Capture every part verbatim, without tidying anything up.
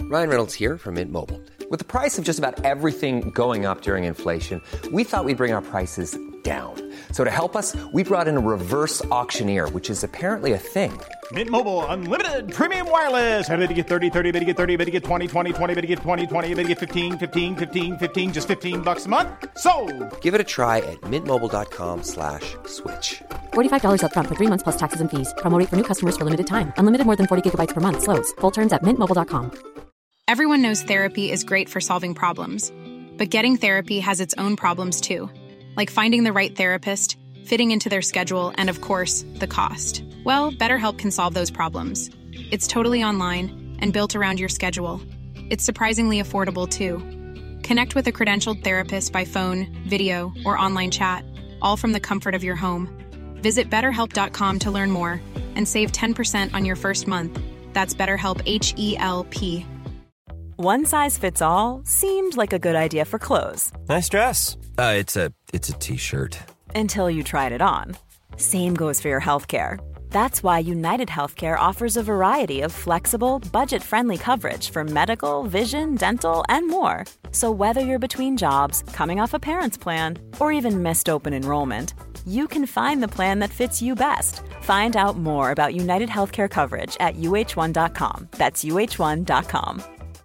Ryan Reynolds here from Mint Mobile. With the price of just about everything going up during inflation, we thought we'd bring our prices down. So to help us, we brought in a reverse auctioneer, which is apparently a thing. Mint Mobile Unlimited Premium Wireless. How to get thirty, thirty, how to get thirty, how to get twenty, twenty, twenty, how to get twenty, twenty, how to get fifteen, fifteen, fifteen, fifteen, just fifteen bucks a month? Sold! Give it a try at mintmobile.com slash switch. forty-five dollars up front for three months plus taxes and fees. Promo rate for new customers for limited time. Unlimited more than forty gigabytes per month. Slows full terms at mint mobile dot com. Everyone knows therapy is great for solving problems. But getting therapy has its own problems too. Like finding the right therapist, fitting into their schedule, and of course, the cost. Well, BetterHelp can solve those problems. It's totally online and built around your schedule. It's surprisingly affordable too. Connect with a credentialed therapist by phone, video, or online chat, all from the comfort of your home. Visit better help dot com to learn more and save ten percent on your first month. That's BetterHelp, H E L P. One size fits all seemed like a good idea for clothes. Nice dress. Uh, it's a it's a t-shirt. Until you tried it on. Same goes for your healthcare. That's why United Healthcare offers a variety of flexible, budget-friendly coverage for medical, vision, dental, and more. So whether you're between jobs, coming off a parent's plan, or even missed open enrollment, you can find the plan that fits you best. Find out more about United Healthcare coverage at U H one dot com. That's U H one dot com.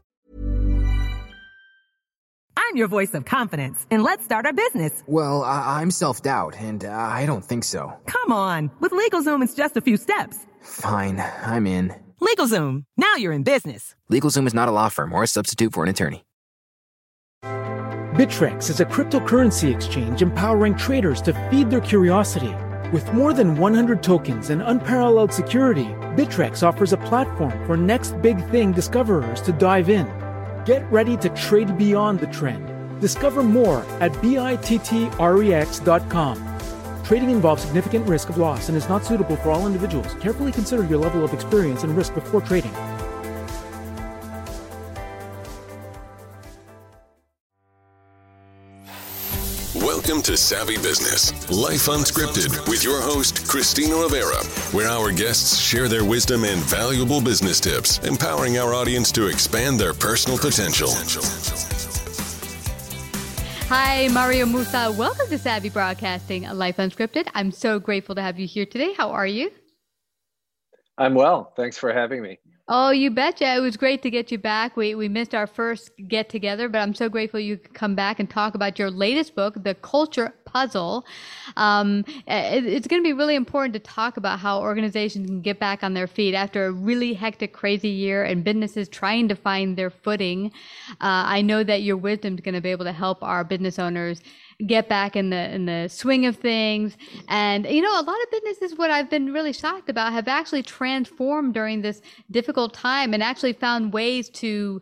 I'm your voice of confidence, and let's start our business. Well, I- I'm self-doubt, and uh, I don't think so. Come on. With LegalZoom, it's just a few steps. Fine, I'm in. LegalZoom. Now you're in business. LegalZoom is not a law firm or a substitute for an attorney. Bittrex is a cryptocurrency exchange empowering traders to feed their curiosity. With more than one hundred tokens and unparalleled security, Bittrex offers a platform for next big thing discoverers to dive in. Get ready to trade beyond the trend. Discover more at bittrex dot com. Trading involves significant risk of loss and is not suitable for all individuals. Carefully consider your level of experience and risk before trading. Welcome to Savvy Business, Life Unscripted, with your host, Christina Rivera, where our guests share their wisdom and valuable business tips, empowering our audience to expand their personal potential. Hi, Mario Musa. Welcome to Savvy Broadcasting, Life Unscripted. I'm so grateful to have you here today. How are you? I'm well. Thanks for having me. Oh, you betcha. It was great to get you back. We we missed our first get together, but I'm so grateful you could come back and talk about your latest book, The Culture Puzzle. Um, it, it's going to be really important to talk about how organizations can get back on their feet after a really hectic, crazy year and businesses trying to find their footing. Uh, I know that your wisdom is going to be able to help our business owners get back in the in the swing of things. And, you know, a lot of businesses, what I've been really shocked about, have actually transformed during this difficult time and actually found ways to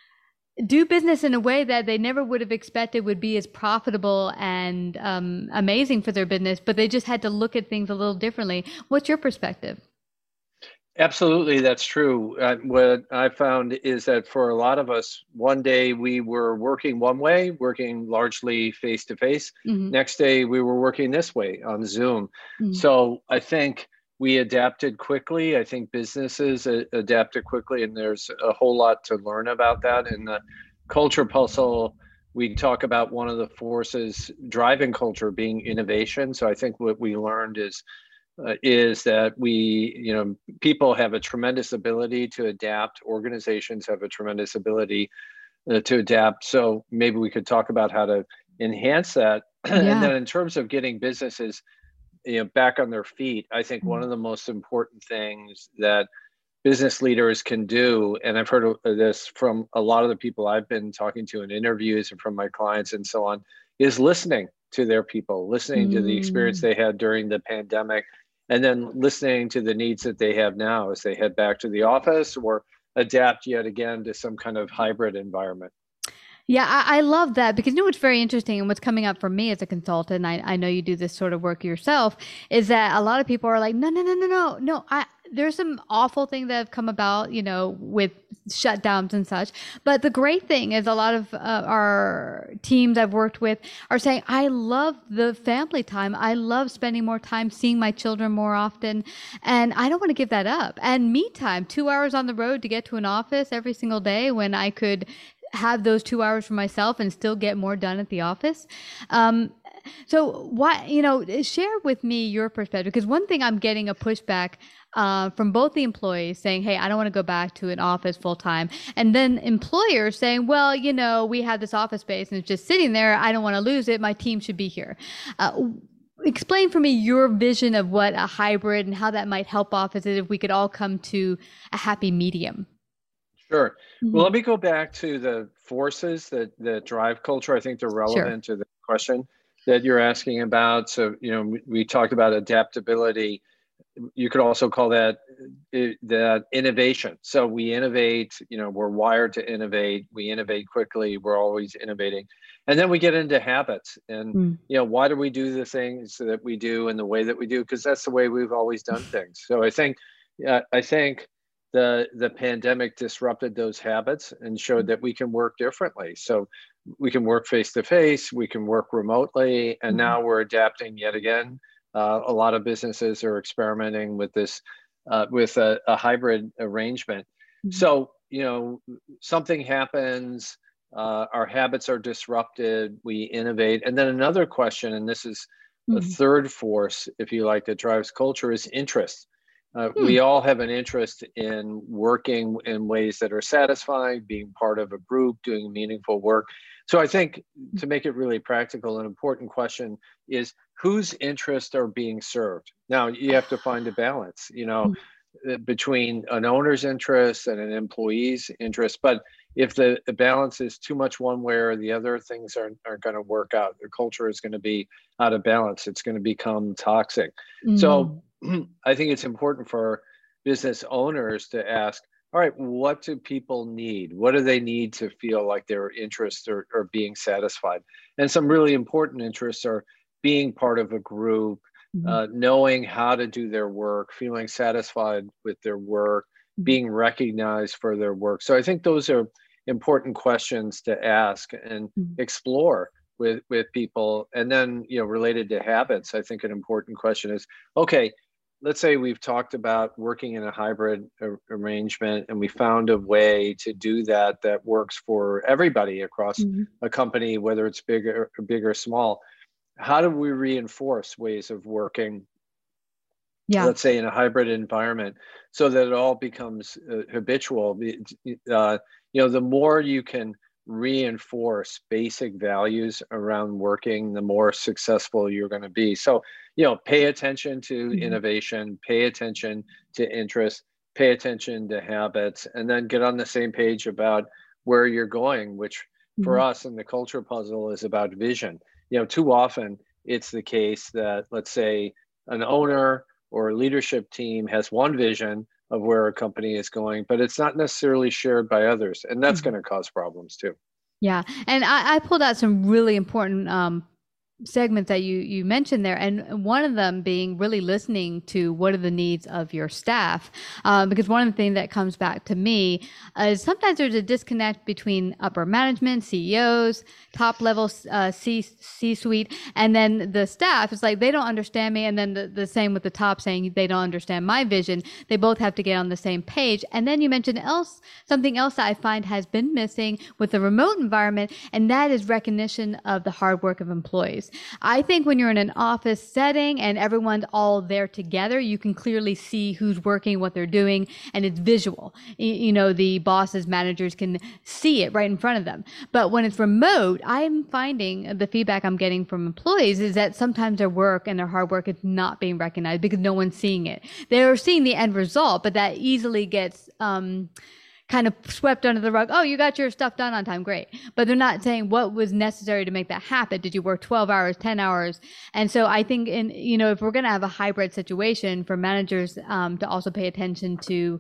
do business in a way that they never would have expected would be as profitable and um, amazing for their business, but they just had to look at things a little differently. What's your perspective? Absolutely, that's true. Uh, what I found is that for a lot of us, one day we were working one way, working largely face-to-face. Mm-hmm. Next day we were working this way on Zoom. Mm-hmm. So I think we adapted quickly. I think businesses a- adapted quickly, and there's a whole lot to learn about that. In the Culture Puzzle, we talk about one of the forces driving culture being innovation. So I think what we learned is Uh, is that we, you know, people have a tremendous ability to adapt. Organizations have a tremendous ability uh, to adapt. So maybe we could talk about how to enhance that. Yeah. And then in terms of getting businesses, you know, back on their feet, I think mm-hmm. one of the most important things that business leaders can do, and I've heard of this from a lot of the people I've been talking to in interviews and from my clients and so on, is listening to their people, listening mm. to the experience they had during the pandemic, and then listening to the needs that they have now as they head back to the office or adapt yet again to some kind of hybrid environment. Yeah, I, I love that, because you know what's very interesting and what's coming up for me as a consultant, I, I know you do this sort of work yourself, is that a lot of people are like, no, no, no, no, no, no, I there's some awful things that have come about, you know, with shutdowns and such. But the great thing is a lot of uh, our teams I've worked with are saying, I love the family time. I love spending more time seeing my children more often. And I don't want to give that up. And me time, two hours on the road to get to an office every single day when I could have those two hours for myself and still get more done at the office. Um, so why, you know, share with me your perspective, because one thing I'm getting a pushback uh, from both the employees saying, hey, I don't want to go back to an office full time. And then employers saying, well, you know, we have this office space and it's just sitting there. I don't want to lose it. My team should be here. Uh, explain for me your vision of what a hybrid and how that might help offices if we could all come to a happy medium. Sure. Mm-hmm. Well, let me go back to the forces that, that drive culture. I think they're relevant sure. to the question that you're asking about. So, you know, we, we talked about adaptability. You could also call that that innovation. So we innovate, you know, we're wired to innovate. We innovate quickly. We're always innovating. And then we get into habits and, mm. you know, why do we do the things that we do in the way that we do? Because that's the way we've always done things. So I think, uh, I think the, the pandemic disrupted those habits and showed that we can work differently. So we can work face-to-face, we can work remotely, and mm-hmm. now we're adapting yet again. Uh, a lot of businesses are experimenting with this, uh, with a, a hybrid arrangement. Mm-hmm. So, you know, something happens, uh, our habits are disrupted, we innovate. And then another question, and this is mm-hmm. a third force, if you like, that drives culture, is interest. Uh, hmm. We all have an interest in working in ways that are satisfying, being part of a group, doing meaningful work. So I think to make it really practical, an important question is whose interests are being served? Now you have to find a balance, you know, hmm. between an owner's interest and an employee's interest. But if the, the balance is too much one way or the other, things aren't, aren't going to work out. The culture is going to be out of balance. It's going to become toxic. Hmm. So I think it's important for business owners to ask, all right, what do people need? What do they need to feel like their interests are, are being satisfied? And some really important interests are being part of a group, mm-hmm. uh, knowing how to do their work, feeling satisfied with their work, mm-hmm. being recognized for their work. So I think those are important questions to ask and mm-hmm. explore with, with people. And then, you know, related to habits, I think an important question is, okay, let's say we've talked about working in a hybrid ar- arrangement and we found a way to do that that works for everybody across mm-hmm. a company, whether it's big or, big or small. How do we reinforce ways of working, yeah. let's say in a hybrid environment, so that it all becomes uh, habitual? Uh, you know, the more you can reinforce basic values around working, the more successful you're going to be. So, you know, pay attention to mm-hmm. innovation, pay attention to interest, pay attention to habits, and then get on the same page about where you're going, which mm-hmm. for us in the culture puzzle is about vision. You know, too often it's the case that, let's say, an owner or a leadership team has one vision of where a company is going, but it's not necessarily shared by others. And that's mm-hmm. going to cause problems too. Yeah. And I, I pulled out some really important um, segments that you, you mentioned there. And one of them being really listening to what are the needs of your staff. Um, because one of the things that comes back to me uh, is sometimes there's a disconnect between upper management, C E Os, top level uh, C, C-suite, and then the staff. It's like, they don't understand me. And then the, the same with the top saying they don't understand my vision. They both have to get on the same page. And then you mentioned else, something else that I find has been missing with the remote environment, and that is recognition of the hard work of employees. I think when you're in an office setting and everyone's all there together, you can clearly see who's working, what they're doing, and it's visual. You know, the bosses, managers can see it right in front of them. But when it's remote, I'm finding the feedback I'm getting from employees is that sometimes their work and their hard work is not being recognized because no one's seeing it. They're seeing the end result, but that easily gets um, kind of swept under the rug. Oh, you got your stuff done on time. Great. But they're not saying what was necessary to make that happen. Did you work twelve hours, ten hours? And so I think, in, you know, if we're going to have a hybrid situation for managers um, to also pay attention to,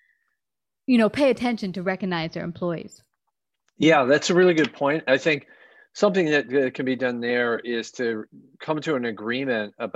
you know, pay attention to recognize their employees. Yeah, that's a really good point. I think something that uh, can be done there is to come to an agreement about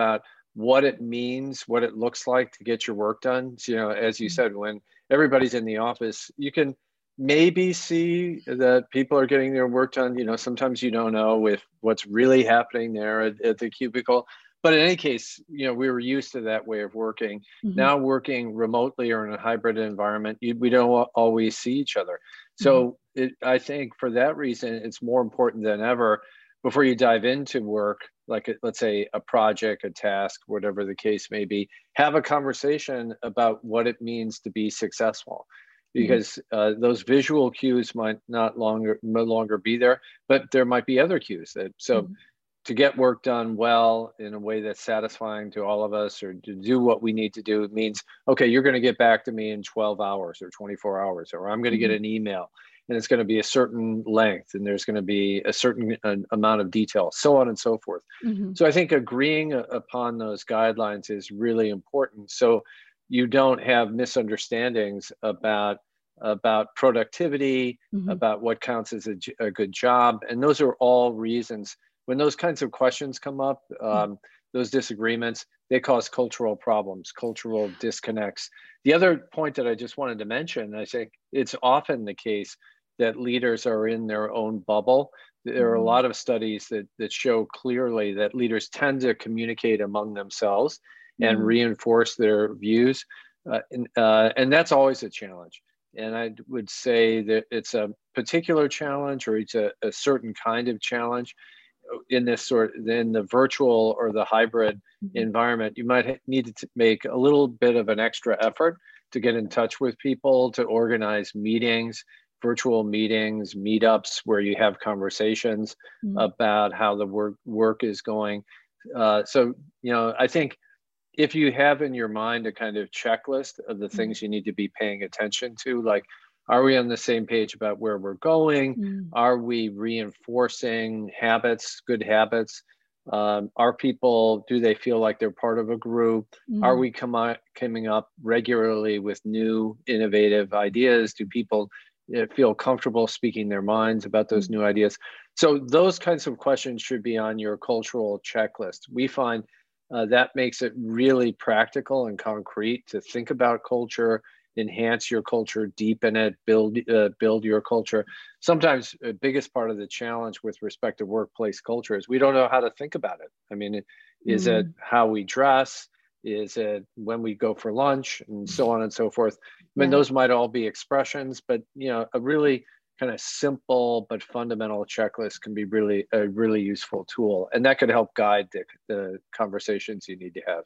what it means, what it looks like to get your work done. So, you know, as you said, when everybody's in the office, you can maybe see that people are getting their work done. You know, sometimes you don't know if what's really happening there at, at the cubicle. But in any case, you know, we were used to that way of working. Mm-hmm. Now working remotely or in a hybrid environment, you, we don't always see each other. So mm-hmm. it, I think for that reason, it's more important than ever before you dive into work, like a, let's say a project, a task, whatever the case may be, have a conversation about what it means to be successful. Because uh, those visual cues might not longer no longer be there, but there might be other cues. That so mm-hmm. to get work done well in a way that's satisfying to all of us, or to do what we need to do, it means, okay, you're going to get back to me in twelve hours or twenty-four hours, or I'm going to mm-hmm. get an email and it's going to be a certain length and there's going to be a certain uh, amount of detail, so on and so forth. Mm-hmm. So I think agreeing upon those guidelines is really important. So you don't have misunderstandings about about productivity, mm-hmm. about what counts as a, a good job. And those are all reasons when those kinds of questions come up, um, mm-hmm. those disagreements, they cause cultural problems, cultural disconnects. The other point that I just wanted to mention, I think it's often the case that leaders are in their own bubble. There are a lot of studies that, that show clearly that leaders tend to communicate among themselves and mm-hmm. reinforce their views. Uh, and, uh, and that's always a challenge. And I would say that it's a particular challenge, or it's a, a certain kind of challenge in this sort, in the virtual or the hybrid mm-hmm. environment. You might need to make a little bit of an extra effort to get in touch with people, to organize meetings, virtual meetings, meetups where you have conversations mm-hmm. about how the work, work is going. Uh, so, you know, I think if you have in your mind a kind of checklist of the things you need to be paying attention to, like, are we on the same page about where we're going? Mm. Are we reinforcing habits, good habits? Um, are people, do they feel like they're part of a group? Mm. Are we com- coming up regularly with new innovative ideas? Do people uh, feel comfortable speaking their minds about those mm. new ideas? So those kinds of questions should be on your cultural checklist. We find Uh, that makes it really practical and concrete to think about culture, enhance your culture, deepen it, build uh, build your culture. Sometimes the biggest part of the challenge with respect to workplace culture is we don't know how to think about it. I mean, is mm. it how we dress? Is it when we go for lunch, and so on and so forth? I mean, yeah. those might all be expressions, but you know, a really kind of simple but fundamental checklist can be really a really useful tool, and that could help guide the, the conversations you need to have.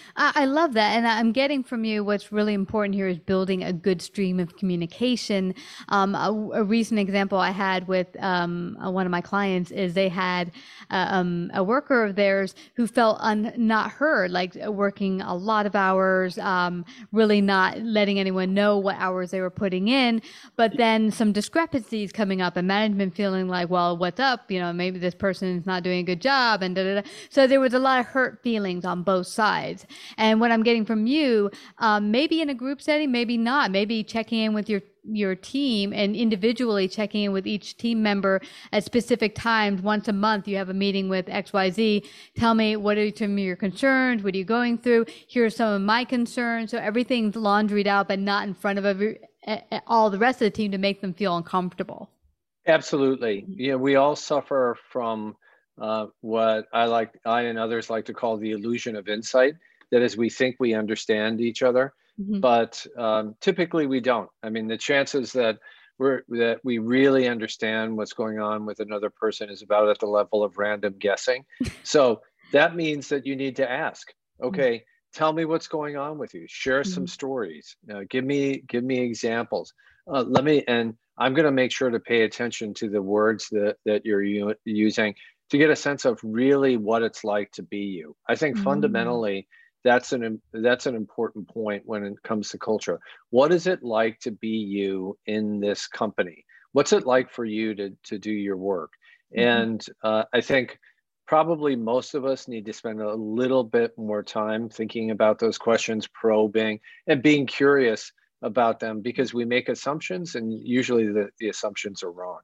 I love that. And I'm getting from you what's really important here is building a good stream of communication. Um, a, a recent example I had with um, one of my clients is they had uh, um, a worker of theirs who felt un- not heard, like working a lot of hours, um, really not letting anyone know what hours they were putting in, but then some discrepancies coming up and management feeling like, well, what's up? You know, maybe this person is not doing a good job, and da da da. So there was a lot of hurt feelings on both sides. And what I'm getting from you, um, maybe in a group setting, maybe not, maybe checking in with your your team and individually checking in with each team member at specific times. Once a month, you have a meeting with X Y Z. Tell me, what are some of your concerns? What are you going through? Here are some of my concerns. So everything's laundried out, but not in front of every, all the rest of the team to make them feel uncomfortable. Absolutely. You know, we all suffer from uh, what I like, I and others like to call the illusion of insight. That is, we think we understand each other, mm-hmm. but um, typically we don't. I mean, the chances that we're that we really understand what's going on with another person is about at the level of random guessing. So that means that you need to ask, okay, mm-hmm. tell me what's going on with you. Share mm-hmm. some stories. Uh, give me give me examples. Uh, let me, and I'm going to make sure to pay attention to the words that that you're u- using to get a sense of really what it's like to be you. I think mm-hmm. fundamentally. That's an that's an important point when it comes to culture. What is it like to be you in this company? What's it like for you to to do your work? Mm-hmm. And uh, I think probably most of us need to spend a little bit more time thinking about those questions, probing, and being curious about them, because we make assumptions, and usually the, the assumptions are wrong.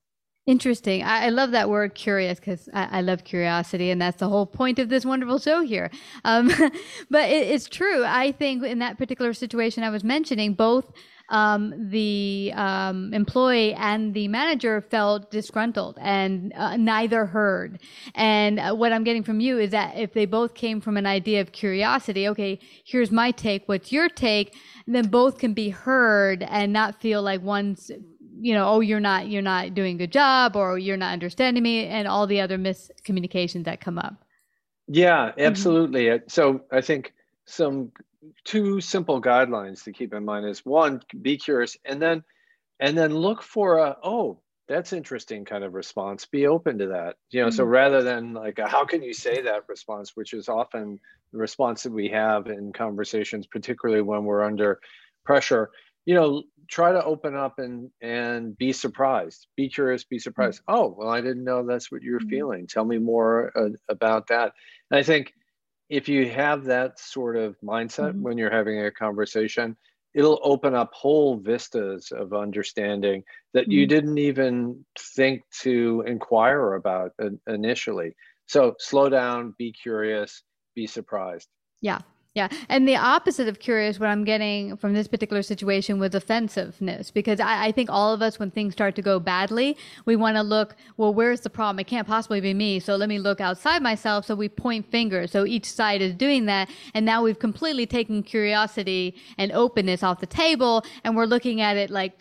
Interesting. I, I love that word curious because I, I love curiosity, and that's the whole point of this wonderful show here. Um, but it, it's true. I think in that particular situation I was mentioning, both um, the um, employee and the manager felt disgruntled and uh, neither heard. And uh, what I'm getting from you is that if they both came from an idea of curiosity, okay, here's my take, what's your take? Then both can be heard and not feel like one's, you know, oh, you're not, you're not doing a good job, or you're not understanding me, and all the other miscommunications that come up. Yeah, absolutely. Mm-hmm. So I think some two simple guidelines to keep in mind is one, be curious, and then, and then look for a, oh, that's interesting kind of response. Be open to that. You know, mm-hmm. So rather than like, a, how can you say that response, which is often the response that we have in conversations, particularly when we're under pressure, you know, try to open up and, and be surprised, be curious, be surprised. Mm-hmm. Oh, well, I didn't know that's what you're mm-hmm. feeling. Tell me more uh, about that. And I think if you have that sort of mindset mm-hmm. when you're having a conversation, it'll open up whole vistas of understanding that mm-hmm. you didn't even think to inquire about uh, initially. So slow down, be curious, be surprised. Yeah. Yeah. And the opposite of curious, what I'm getting from this particular situation was offensiveness, because I, I think all of us, when things start to go badly, we want to look, well, where's the problem? It can't possibly be me. So let me look outside myself. So we point fingers. So each side is doing that. And now we've completely taken curiosity and openness off the table. And we're looking at it like,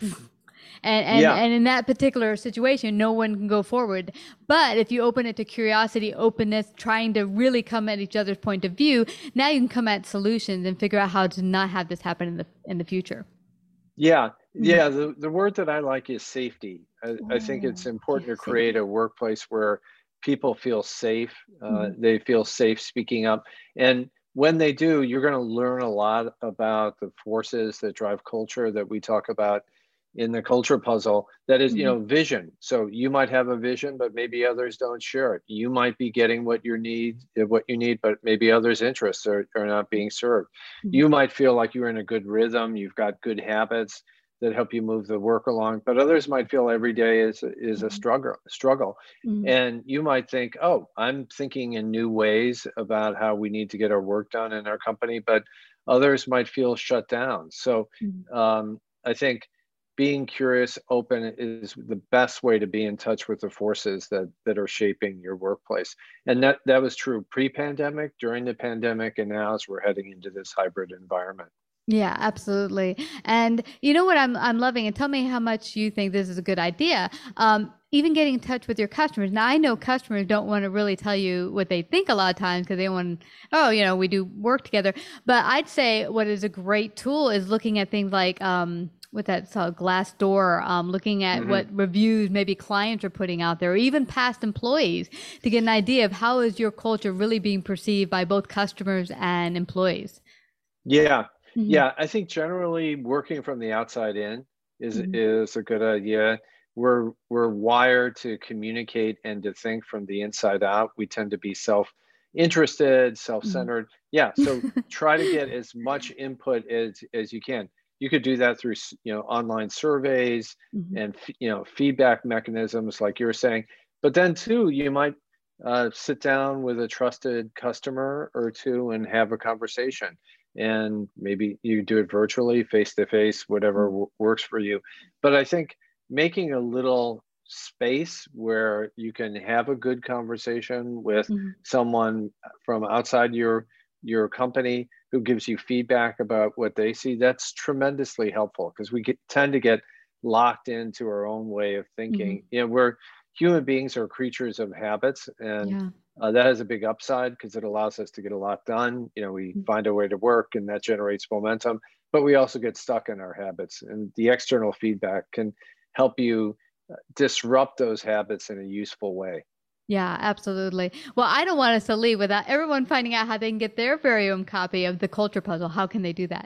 And and, yeah. and in that particular situation, no one can go forward. But if you open it to curiosity, openness, trying to really come at each other's point of view, now you can come at solutions and figure out how to not have this happen in the in the future. Yeah, yeah. The, the word that I like is safety. I, oh, I think it's important yeah, to create a workplace where people feel safe. Uh, mm-hmm. They feel safe speaking up. And when they do, you're going to learn a lot about the forces that drive culture that we talk about in the culture puzzle. That is, mm-hmm. you know, vision. So you might have a vision, but maybe others don't share it. You might be getting what you need, what you need, but maybe others' interests are, are not being served. Mm-hmm. You might feel like you're in a good rhythm. You've got good habits that help you move the work along, but others might feel every day is, is mm-hmm. a struggle, struggle. Mm-hmm. And you might think, oh, I'm thinking in new ways about how we need to get our work done in our company, but others might feel shut down. So mm-hmm. um, I think being curious, open is the best way to be in touch with the forces that that are shaping your workplace. And that, that was true pre-pandemic, during the pandemic, and now as we're heading into this hybrid environment. Yeah, absolutely. And you know what I'm I'm loving, and tell me how much you think this is a good idea. Um, even getting in touch with your customers. Now, I know customers don't want to really tell you what they think a lot of times because they want, oh, you know, we do work together. But I'd say what is a great tool is looking at things like, um, with that so Glassdoor, um, looking at mm-hmm. what reviews maybe clients are putting out there, or even past employees, to get an idea of how is your culture really being perceived by both customers and employees. Yeah, mm-hmm. yeah. I think generally working from the outside in is mm-hmm. is a good idea. We're we're wired to communicate and to think from the inside out. We tend to be self-interested, self-centered. Mm-hmm. Yeah, so try to get as much input as as you can. You could do that through, you know, online surveys mm-hmm. and, you know, feedback mechanisms like you were saying. But then too, you might uh, sit down with a trusted customer or two and have a conversation. And maybe you do it virtually, face to face, whatever w- works for you. But I think making a little space where you can have a good conversation with mm-hmm. someone from outside your your company who gives you feedback about what they see, that's tremendously helpful, because we get, tend to get locked into our own way of thinking. Mm-hmm. You know, we're human beings are creatures of habits, and yeah. uh, that has a big upside because it allows us to get a lot done. You know, we mm-hmm. find a way to work and that generates momentum, but we also get stuck in our habits, and the external feedback can help you disrupt those habits in a useful way. Yeah, absolutely. Well, I don't want us to leave without everyone finding out how they can get their very own copy of The Culture Puzzle. How can they do that?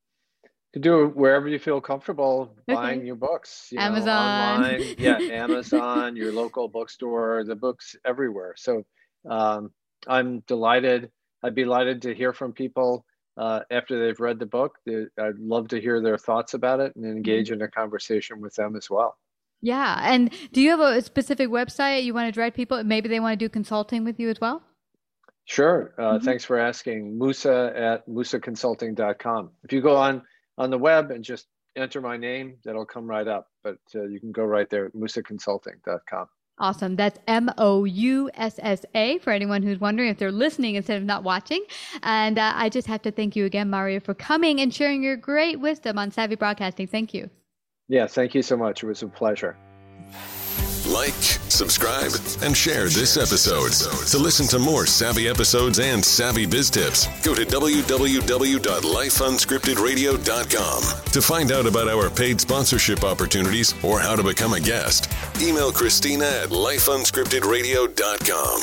To do it wherever you feel comfortable okay. buying your books. You Amazon. Know, online, yeah, Amazon, your local bookstore, the books everywhere. So um, I'm delighted. I'd be delighted to hear from people uh, after they've read the book. I'd love to hear their thoughts about it and engage mm-hmm. in a conversation with them as well. Yeah. And do you have a specific website you want to direct people? Maybe they want to do consulting with you as well? Sure. Uh, Mm-hmm. Thanks for asking. Musa at musa consulting dot com. If you go on, on the web and just enter my name, that'll come right up. But uh, you can go right there, musa consulting dot com. Awesome. That's M O U S S A for anyone who's wondering if they're listening instead of not watching. And uh, I just have to thank you again, Mario, for coming and sharing your great wisdom on Savvy Broadcasting. Thank you. Yeah, thank you so much. It was a pleasure. Like, subscribe, and share this episode. To listen to more Savvy episodes and Savvy Biz Tips, go to w w w dot life unscripted radio dot com. To find out about our paid sponsorship opportunities or how to become a guest, email Christina at life unscripted radio dot com.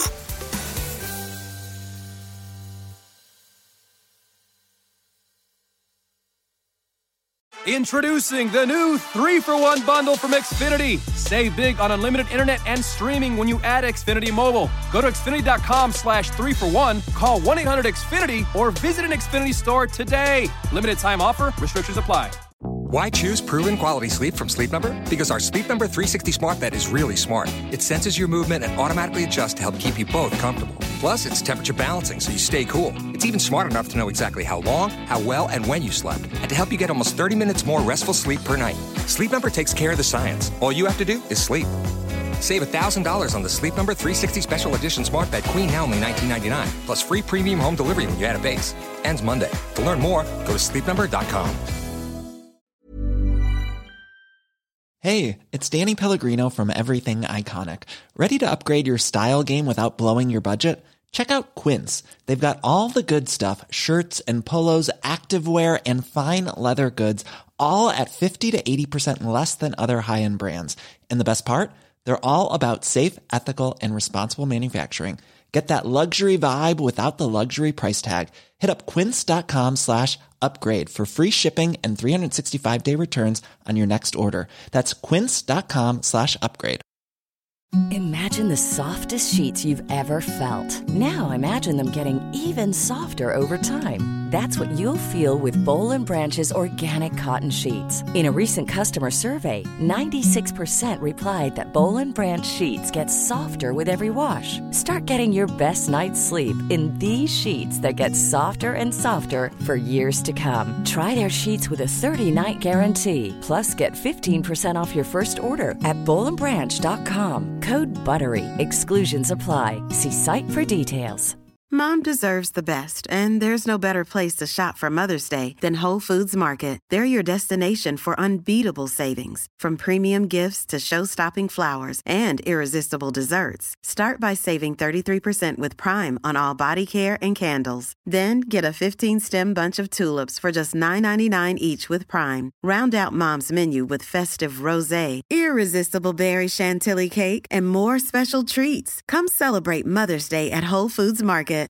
Introducing the new three for one bundle from Xfinity. Save big on unlimited internet and streaming when you add Xfinity Mobile. Go to Xfinity.com slash three for one, call one eight hundred X Finity, or visit an Xfinity store today. Limited time offer, restrictions apply. Why choose proven quality sleep from Sleep Number? Because our Sleep Number three sixty smart bed is really smart. It senses your movement and automatically adjusts to help keep you both comfortable. Plus, it's temperature balancing so you stay cool. It's even smart enough to know exactly how long, how well, and when you slept, and to help you get almost thirty minutes more restful sleep per night. Sleep Number takes care of the science. All you have to do is sleep. Save one thousand dollars on the Sleep Number three sixty Special Edition Smart Bed Queen now only nineteen ninety-nine dollars, plus free premium home delivery when you add a base. Ends Monday. To learn more, go to sleep number dot com. Hey, it's Danny Pellegrino from Everything Iconic. Ready to upgrade your style game without blowing your budget? Check out Quince. They've got all the good stuff, shirts and polos, activewear, and fine leather goods, all at fifty to eighty percent less than other high-end brands. And the best part? They're all about safe, ethical, and responsible manufacturing. Get that luxury vibe without the luxury price tag. Hit up quince.com slash upgrade for free shipping and three sixty-five day returns on your next order. That's quince.com slash upgrade. Imagine the softest sheets you've ever felt. Now imagine them getting even softer over time. That's what you'll feel with Boll and Branch's organic cotton sheets. In a recent customer survey, ninety-six percent replied that Boll and Branch sheets get softer with every wash. Start getting your best night's sleep in these sheets that get softer and softer for years to come. Try their sheets with a thirty night guarantee. Plus, get fifteen percent off your first order at boll and branch dot com. Code BUTTERY. Exclusions apply. See site for details. Mom deserves the best, and there's no better place to shop for Mother's Day than Whole Foods Market. They're your destination for unbeatable savings, from premium gifts to show-stopping flowers and irresistible desserts. Start by saving thirty-three percent with Prime on all body care and candles. Then get a fifteen-stem bunch of tulips for just nine ninety-nine each with Prime. Round out Mom's menu with festive rosé, irresistible berry chantilly cake, and more special treats. Come celebrate Mother's Day at Whole Foods Market.